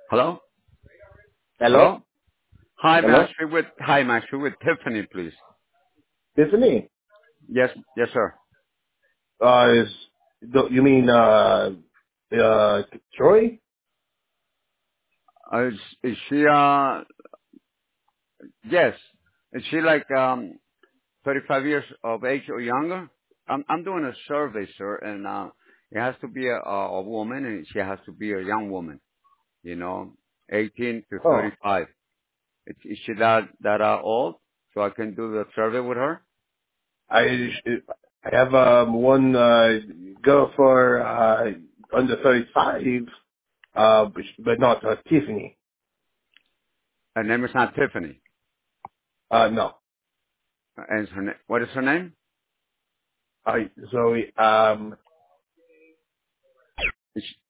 Hello? Hello? Hello? Hi, Hello? May I speak with Tiffany, please? This is me. Yes, yes, sir. You mean, Troy? Is she, yes. Is she like, 35 years of age or younger? I'm doing a survey, sir, and, it has to be a woman and she has to be a young woman, you know, 18 to Oh, 35. Is she that old? So I can do the survey with her? I, I have, one, girl for, under 35, but not, Tiffany. Her name is not Tiffany. No. And what is her name? So,